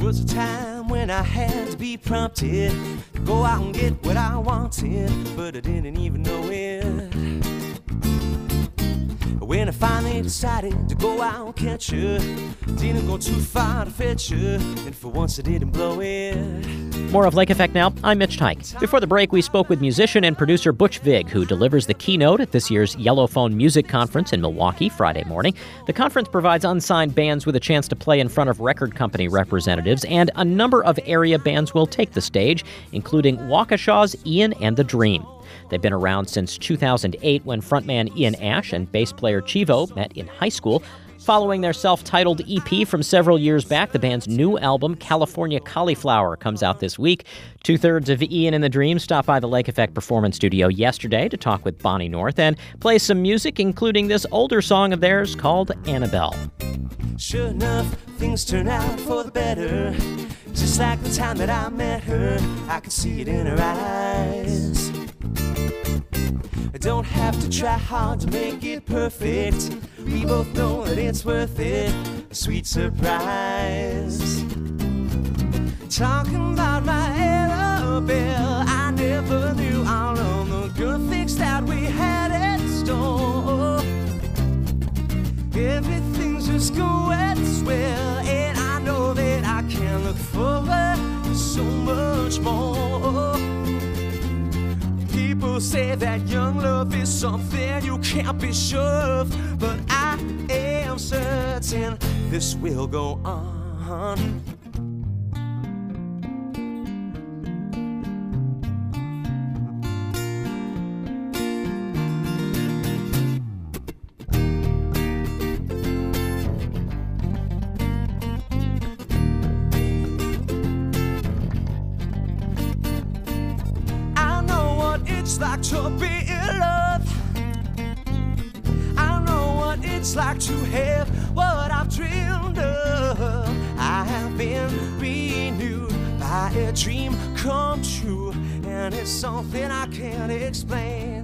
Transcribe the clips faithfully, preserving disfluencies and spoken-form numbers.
was a time when I had to be prompted to go out and get what I wanted, but I didn't even know it. When I finally decided to go out and catch her, didn't go too far to fetch her, and for once I didn't blow it. More of Lake Effect now. I'm Mitch Tyke. Before the break, we spoke with musician and producer Butch Vig, who delivers the keynote at this year's Yellowphone Music Conference in Milwaukee Friday morning. The conference provides unsigned bands with a chance to play in front of record company representatives, and a number of area bands will take the stage, including Waukesha's Ian and the Dream. They've been around since two thousand eight, when frontman Ian Ash and bass player Chivo met in high school. Following their self-titled E P from several years back, the band's new album, California Cauliflower, comes out this week. Two-thirds of Ian and the Dream stopped by the Lake Effect Performance Studio yesterday to talk with Bonnie North and play some music, including this older song of theirs called Annabelle. Sure enough, things turn out for the better. Just like the time that I met her, I could see it in her eyes. I don't have to try hard to make it perfect. We both know that it's worth it. A sweet surprise. Talking about my Annabelle, I never knew all of the good things that we had in store. Everything's just going swell, and I know that I can look forward to so much more. People say that young love is something you can't be sure of, but I am certain this will go on. It's like to be in love. I know what it's like to have what I've dreamed of. I have been renewed by a dream come true, and it's something I can't explain.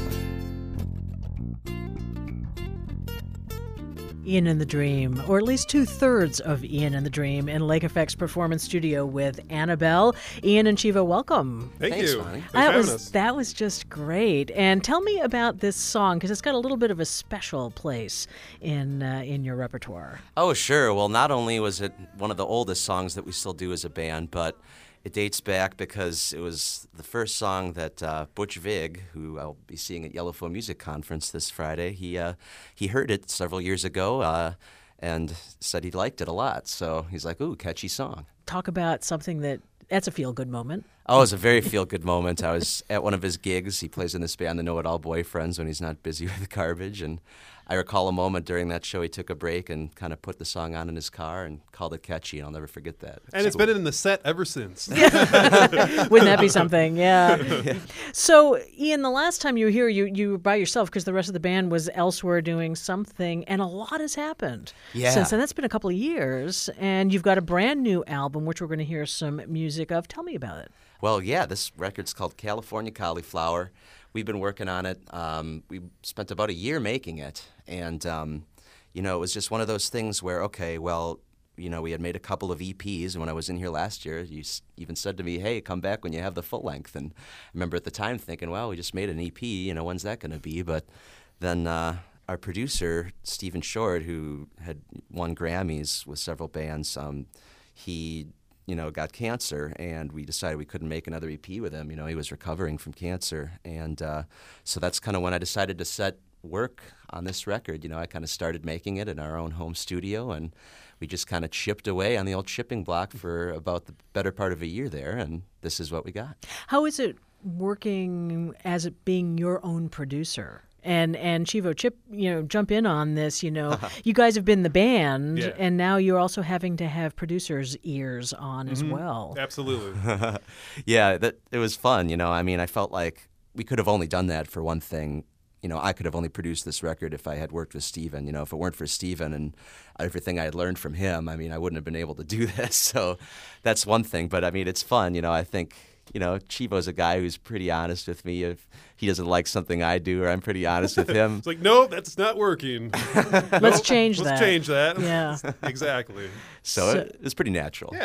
Ian and the Dream, or at least two-thirds of Ian and the Dream, in Lake Effect's Performance Studio with Annabelle. Ian and Chivo, welcome. Thank Thanks, you. Bonnie. Thanks That for was having us. that was just great. And tell me about this song, because it's got a little bit of a special place in uh, in your repertoire. Oh, sure. Well, not only was it one of the oldest songs that we still do as a band, but it dates back because it was the first song that uh, Butch Vig, who I'll be seeing at Yellowphone Music Conference this Friday, he uh, he heard it several years ago uh, and said he liked it a lot. So he's like, ooh, catchy song. Talk about something that, that's a feel-good moment. Oh, it was a very feel-good moment. I was at one of his gigs. He plays in this band, the Know-It-All Boyfriends, when he's not busy with garbage. And I recall a moment during that show he took a break and kind of put the song on in his car and called it catchy, and I'll never forget that. And it's been in the set ever since. Wouldn't that be something? Yeah. Yeah. So, Ian, the last time you were here, you, you were by yourself because the rest of the band was elsewhere doing something, and a lot has happened Yeah. since then. That's been a couple of years, and you've got a brand new album, which we're going to hear some music of. Tell me about it. Well, yeah, this record's called California Cauliflower. We've been working on it. Um, we spent about a year making it, and um, you know, it was just one of those things where, okay, well, you know, we had made a couple of E Ps, and when I was in here last year, you s- even said to me, hey, come back when you have the full length. And I remember at the time thinking, well, we just made an E P, you know, when's that going to be? But then uh, our producer, Stephen Short, who had won Grammys with several bands, um, he you know, got cancer, and we decided we couldn't make another E P with him. You know, he was recovering from cancer. And uh, so that's kind of when I decided to set work on this record. You know, I kind of started making it in our own home studio, and we just kind of chipped away on the old chipping block for about the better part of a year there, and this is what we got. How is it working as it being your own producer? And and Chivo, Chip, you know, jump in on this. You know, you guys have been the band, Yeah. and now you're also having to have producers' ears on as well. Absolutely. Yeah, that it was fun. You know, I mean, I felt like we could have only done that for one thing. You know, I could have only produced this record if I had worked with Steven. You know, if it weren't for Steven and everything I had learned from him, I mean, I wouldn't have been able to do this. So that's one thing. But I mean, it's fun. You know, I think. You know, Chivo's a guy who's pretty honest with me. If he doesn't like something I do, or I'm pretty honest with him. It's like, no, that's not working. Let's Nope, change let's that. change that. Yeah. Exactly. So, So- it, it's pretty natural. Yeah.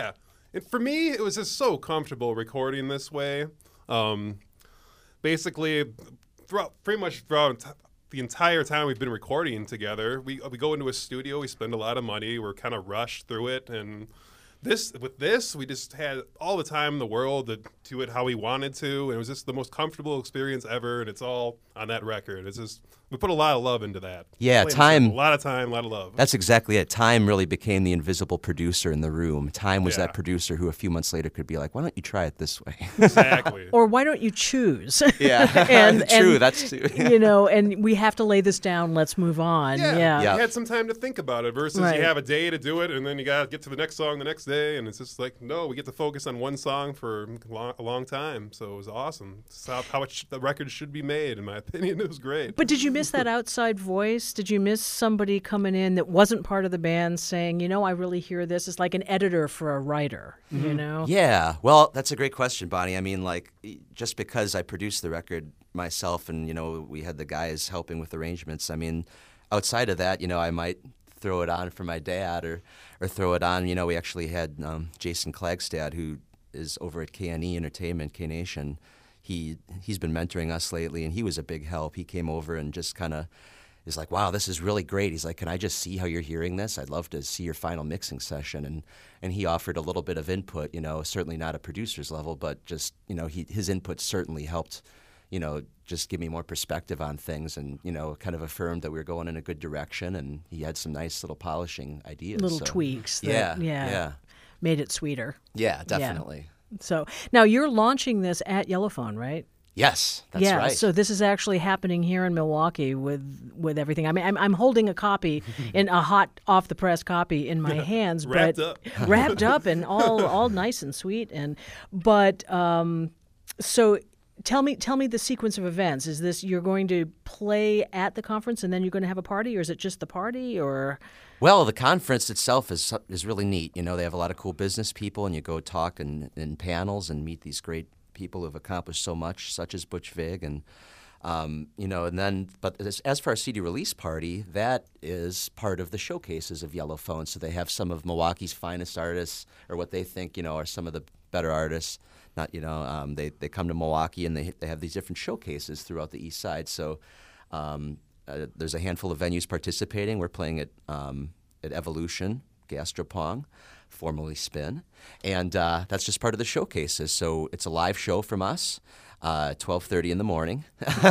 And for me, it was just so comfortable recording this way. Um, basically, throughout, pretty much throughout the entire time we've been recording together, we we go into a studio, we spend a lot of money, we're kind of rushed through it, and this with this, we just had all the time in the world to do it how we wanted to, and it was just the most comfortable experience ever, and it's all on that record. It's just, we put a lot of love into that. Yeah, Plain time. simple. A lot of time, a lot of love. That's exactly it. Time really became the invisible producer in the room. Time was Yeah. that producer who a few months later could be like, why don't you try it this way? Exactly. Or why don't you choose? Yeah, and, true. and, That's true. you know, and we have to lay this down. Let's move on. Yeah, Yeah. Yeah. you had some time to think about it versus Right. you have a day to do it and then you got to get to the next song the next day, and it's just like, no, we get to focus on one song for a long, a long time. So it was awesome. It's how, how it sh- the record should be made, in my opinion. It was great. But did you miss that outside voice? Did you miss somebody coming in that wasn't part of the band saying, you know, I really hear this? It's like an editor for a writer, you know? Yeah, well, that's a great question, Bonnie. I mean, like, just because I produced the record myself and, you know, we had the guys helping with arrangements, I mean, outside of that, you know, I might throw it on for my dad or, or throw it on, you know, we actually had um, Jason Klagstad, who is over at K N E Entertainment, K-Nation. He, he's been mentoring us lately, and he was a big help. He came over and just kind of is like, wow, this is really great. He's like, can I just see how you're hearing this? I'd love to see your final mixing session. And and he offered a little bit of input, you know, certainly not a producer's level, but just, you know, he, his input certainly helped, you know, just give me more perspective on things and, you know, kind of affirmed that we were going in a good direction. And he had some nice little polishing ideas. Little so. tweaks. That, Yeah, yeah. yeah. Made it sweeter. Yeah, definitely. So now you're launching this at Yellowphone, right? Yes, that's yeah, right. so this is actually happening here in Milwaukee with with everything. I mean, I'm, I'm holding a copy, in a hot off the press copy in my hands, Wrapped but up. wrapped up and all all nice and sweet. And but um, so tell me tell me the sequence of events. Is this you're going to play at the conference and then you're going to have a party, or is it just the party, or? Well, the conference itself is is really neat. You know, they have a lot of cool business people, and you go talk in, in panels and meet these great people who have accomplished so much, such as Butch Vig, and um, you know, and then. But as, as for our C D release party, that is part of the showcases of Yellowphone. So they have some of Milwaukee's finest artists, or what they think, you know, are some of the better artists. Not, you know, um, they they come to Milwaukee and they they have these different showcases throughout the East Side. So. Um, Uh, there's a handful of venues participating. We're playing at um, at Evolution, Gastropong, formerly Spin, and uh, that's just part of the showcases. So it's a live show from us, uh, twelve thirty in the morning,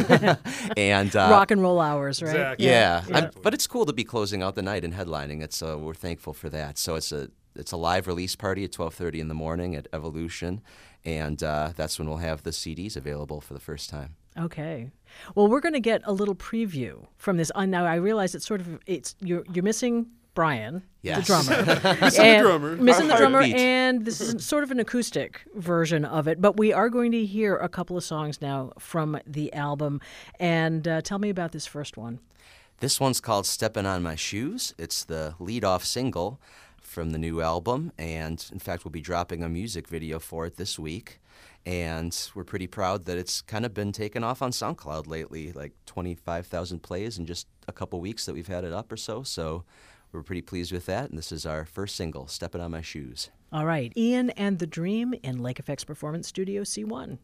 and uh, Rock and roll hours, right? Exactly. yeah, Yeah. I'm- but it's cool to be closing out the night and headlining it. So we're thankful for that. So it's a it's a live release party at twelve thirty in the morning at Evolution, and uh, that's when we'll have the C Ds available for the first time. Okay. Well, we're going to get a little preview from this. Uh, now, I realize it's sort of it's you're you're missing Brian, Yes. the drummer, Missing the And- drummer. missing the Our drummer, heartbeat. and this is sort of an acoustic version of it. But we are going to hear a couple of songs now from the album, and uh, tell me about this first one. This one's called Steppin' on My Shoes. It's the lead-off single from the new album, and in fact, we'll be dropping a music video for it this week. And we're pretty proud that it's kind of been taken off on SoundCloud lately, like twenty-five thousand plays in just a couple weeks that we've had it up or so. So we're pretty pleased with that, and this is our first single, Steppin' on My Shoes. All right, Ian and the Dream in Lake Effects Performance Studio C one.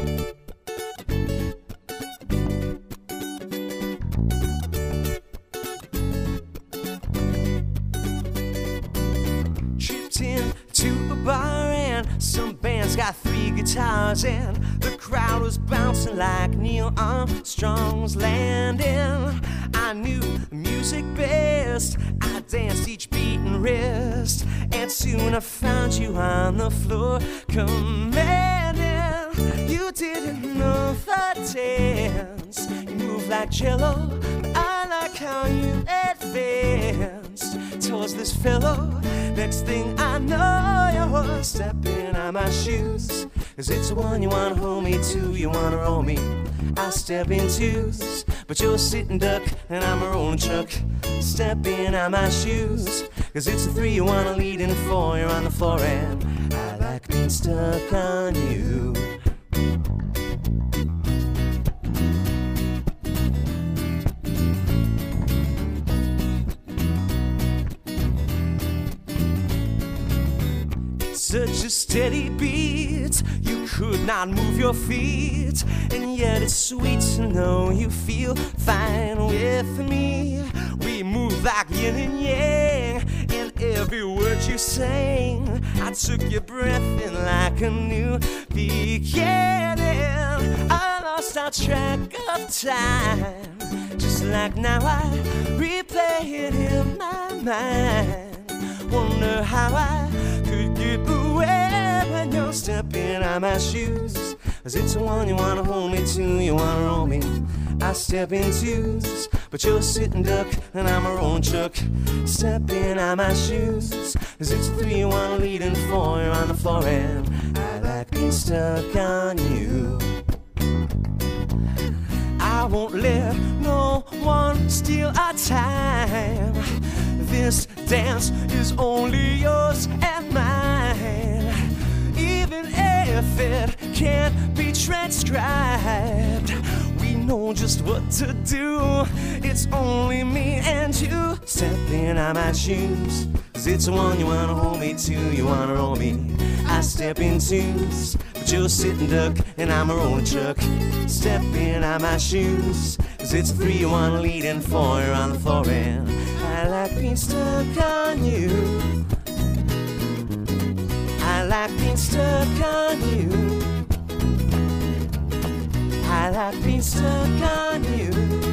Tripped in to a bar and some bands got three guitars and the crowd was bouncing like Neil Armstrong's landing. I knew the music best. I danced each beat and wrist, and soon I found you on the floor commanding. You didn't know the dance. You move like cello, but I like how you advanced towards this fellow. Next thing I know, you're stepping on my shoes. Cause it's the one you wanna hold me to, you wanna roll me. I step in twos, but you're a sitting duck and I'm a rolling chuck. Stepping on my shoes. Cause it's the three you wanna lead in four, you're on the floor and I like being stuck on you. such a steady beat, you could not move your feet. And yet it's sweet to know you feel fine with me. We move like yin and yang in every word you sang. I took your breath in like a new beginning. I lost our track of time, just like now I replay it in my mind. Wonder how I could get away when you're stepping out my shoes. Is it the one you wanna hold me to, you wanna roll me? I step in twos, but you're a sitting duck and I'm a rolling chuck. Stepping out my shoes. Is it the three you wanna lead and four you're on the floor and I like being stuck on you. I won't let no one steal our time. This dance is only yours and mine. Even if it can't be transcribed, we know just what to do. It's only me and you. Stepping out my shoes. Cause it's the one you wanna hold me to, you wanna roll me. I step in twos, but you're a sitting duck and I'm a rolling chuck. Stepping out my shoes. Cause it's three you wanna lead and four you're on the floor and I like being stuck on you. I like being stuck on you. I like being stuck on you.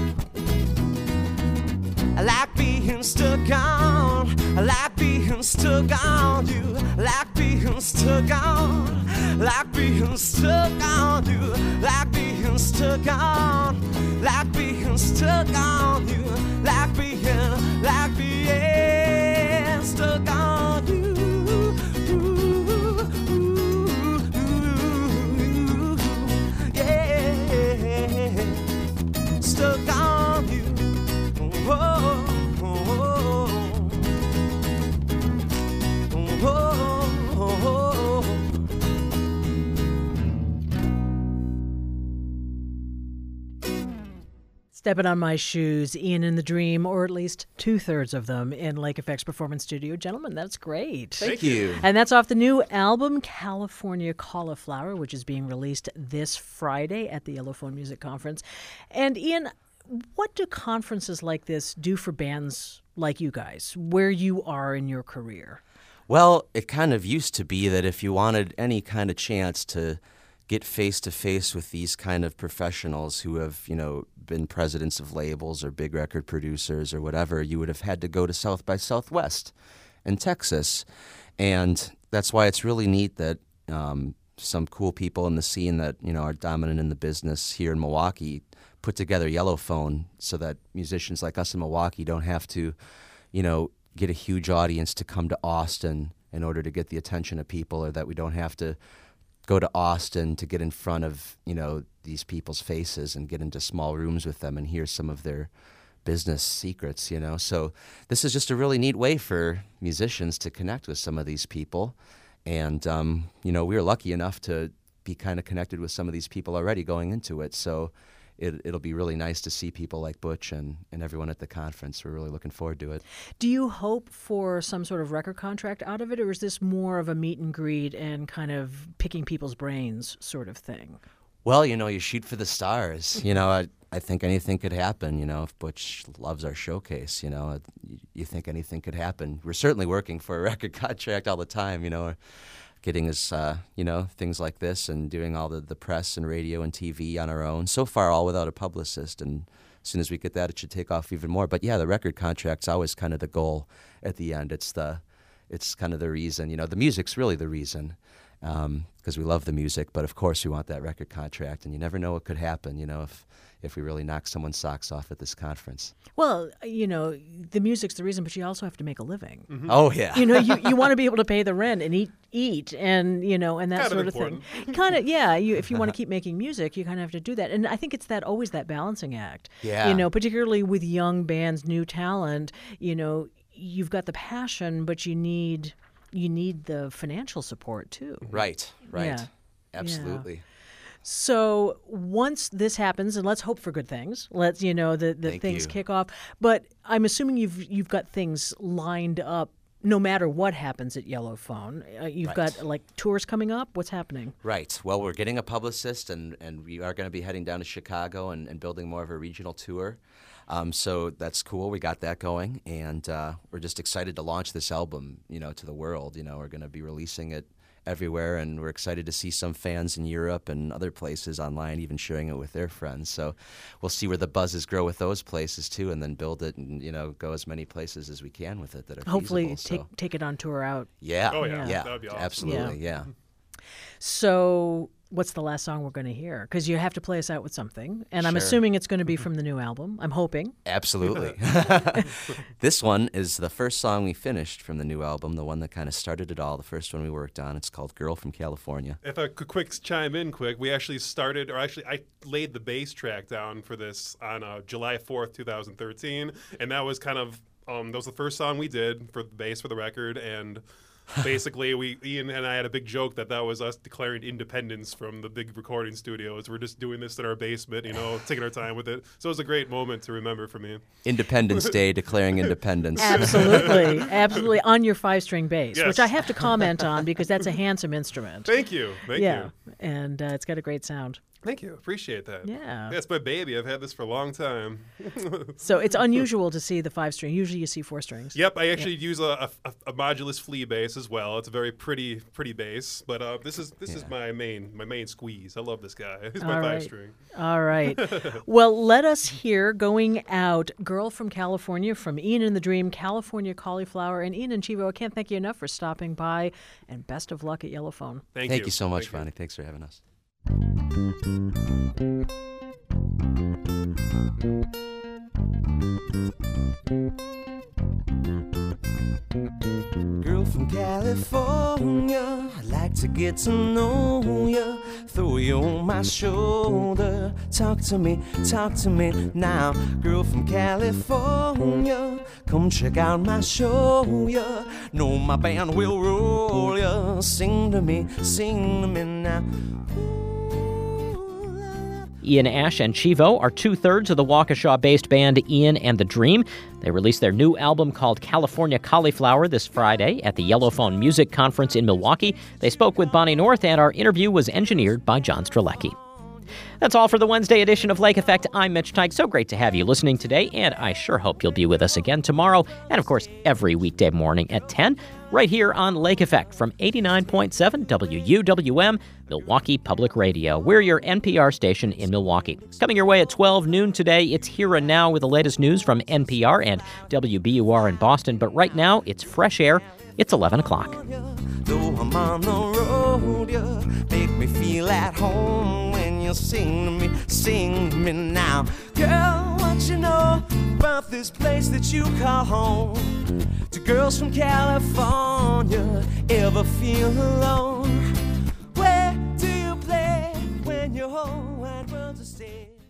I like being stuck on. I like being stuck on you. I like being stuck on. Like being stuck on you. Like being stuck on. Like being stuck on you. Like being, like being stuck on you. Stuck on you. Whoa, whoa, whoa, whoa. Stepping on My Shoes, Ian and the Dream, or at least two-thirds of them in Lake Effect's Performance Studio. Gentlemen, that's great. Thank you. And that's off the new album, California Cauliflower, which is being released this Friday at the Yellowphone Music Conference. And Ian, what do conferences like this do for bands like you guys, where you are in your career? Well, it kind of used to be that if you wanted any kind of chance to get face-to-face with these kind of professionals who have, you know, been presidents of labels or big record producers or whatever, you would have had to go to South by Southwest in Texas. And that's why it's really neat that um, some cool people in the scene that, you know, are dominant in the business here in Milwaukee put together Yellowphone so that musicians like us in Milwaukee don't have to, you know, get a huge audience to come to Austin in order to get the attention of people, or that we don't have to go to Austin to get in front of, you know, these people's faces and get into small rooms with them and hear some of their business secrets, you know. So this is just a really neat way for musicians to connect with some of these people. And, um, you know, we were lucky enough to be kind of connected with some of these people already going into it. So it, it'll be really nice to see people like Butch and, and everyone at the conference. We're really looking forward to it. Do you hope for some sort of record contract out of it, or is this more of a meet and greet and kind of picking people's brains sort of thing? Well, you know, you shoot for the stars. You know, I, I think anything could happen. You know, if Butch loves our showcase, you know, you think anything could happen. We're certainly working for a record contract all the time, you know, getting us, uh, you know, things like this and doing all the, the press and radio and T V on our own. So far, all without a publicist. And as soon as we get that, it should take off even more. But yeah, the record contract's always kind of the goal at the end. It's the, it's kind of the reason. You know, the music's really the reason. Because um, we love the music, but of course we want that record contract, and you never know what could happen, you know, if if we really knock someone's socks off at this conference. Well, you know, the music's the reason, but you also have to make a living. Mm-hmm. Oh, yeah. You know, you, you want to be able to pay the rent and eat, eat and, you know, and that Kind of sort of important. thing. Kind of, yeah. You, if you want to keep making music, you kind of have to do that. And I think it's that always that balancing act. Yeah. You know, particularly with young bands, new talent, you know, you've got the passion, but you need... you need the financial support too. Right, right. Yeah. Absolutely. Yeah. So once this happens, and let's hope for good things, let's, you know, the, the Thank things you. kick off. But I'm assuming you've you've got things lined up no matter what happens at Yellowphone. Uh, you've Right. got like tours coming up. What's happening? Right. Well, we're getting a publicist, and, and we are going to be heading down to Chicago and, and building more of a regional tour. Um, so that's cool. We got that going, and uh, we're just excited to launch this album, you know, to the world. You know, we're going to be releasing it everywhere, and we're excited to see some fans in Europe and other places online even sharing it with their friends. So we'll see where the buzzes grow with those places too, and then build it and, you know, go as many places as we can with it that are Hopefully, feasible. take So, take it on tour out. yeah, Oh, yeah. yeah, That would be awesome. absolutely, yeah. So, what's the last song we're going to hear? Because you have to play us out with something, and I'm Sure. assuming it's going to be from the new album. I'm hoping. Absolutely. This one is the first song we finished from the new album, the one that kind of started it all, the first one we worked on. It's called Girl from California. If I could quick chime in quick, we actually started, or actually I laid the bass track down for this on uh, July fourth, twenty thirteen, and that was kind of, um, that was the first song we did for the bass for the record, and basically we, Ian and I had a big joke that that was us declaring independence from the big recording studios. We're just doing this in our basement, you know, taking our time with it. So it was a great moment to remember for me. Independence Day, declaring independence. Absolutely, absolutely on your five-string bass, Yes. which I have to comment on because that's a handsome instrument. Thank you. Thank yeah, you. and uh, it's got a great sound. Thank you. Appreciate that. Yeah. That's my baby. I've had this for a long time. So it's unusual to see the five-string. Usually, you see four strings. Yep, I actually use a, a, a modulus flea bass as well. It's a very pretty, pretty bass. But uh, this is this is my main my main squeeze. I love this guy. He's my All five right. string. All right. Well, let us hear Going Out, Girl from California from Ian and the Dream, California Cauliflower. And Ian and Chivo, I can't thank you enough for stopping by, and best of luck at Yellowphone. Thank, Thank you so much, Thank you. Ronnie. Thanks for having us. Girl from California, I'd like to get to know ya. Throw you on my shoulder. Talk to me, talk to me now. Girl from California, come check out my show ya. Know my band will roll ya. Sing to me, sing to me now. Ian Ash and Chivo are two-thirds of the Waukesha-based band Ian and the Dream. They released their new album called California Cauliflower this Friday at the Yellowphone Music Conference in Milwaukee. They spoke with Bonnie North, and our interview was engineered by John Strzelecki. That's all for the Wednesday edition of Lake Effect. I'm Mitch Teich. So great to have you listening today, and I sure hope you'll be with us again tomorrow, and of course every weekday morning at ten, right here on Lake Effect from eighty-nine point seven W U W M, Milwaukee Public Radio. We're your N P R station in Milwaukee. Coming your way at twelve noon today, it's Here and Now with the latest news from N P R and W B U R in Boston, but right now it's Fresh Air. It's eleven o'clock. Though I'm on the road, you make me feel at home when you sing to me, sing to me now. Girl, what you know about this place that you call home? To girls from California, ever feel alone? Where do you play when your whole wide world's a stage?